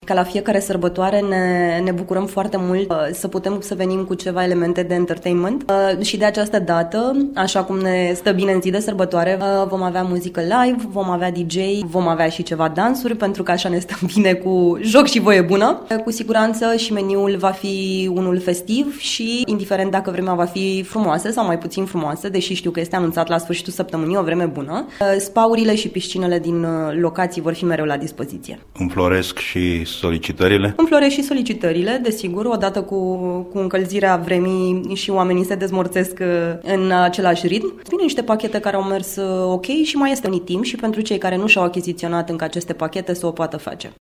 Ca la fiecare sărbătoare ne bucurăm foarte mult să putem să venim cu ceva elemente de entertainment și de această dată, așa cum ne stă bine în zi de sărbătoare, vom avea muzică live, vom avea DJ, vom avea și ceva dansuri, pentru că așa ne stăm bine cu joc și voie bună. Cu siguranță și meniul va fi unul festiv și indiferent dacă vremea va fi frumoasă sau mai puțin frumoasă, deși știu că este anunțat la sfârșitul săptămânii o vreme bună, spaurile și piscinele din locații vor fi mereu la dispoziție. Înfloresc și solicitările? Înfloresc și solicitările, desigur, odată cu încălzirea vremii și oamenii se dezmorțesc în același ritm. Vin niște pachete care au mers ok și mai este un timp și pentru cei care nu și-au achiziționat încă aceste pachete să o poată face.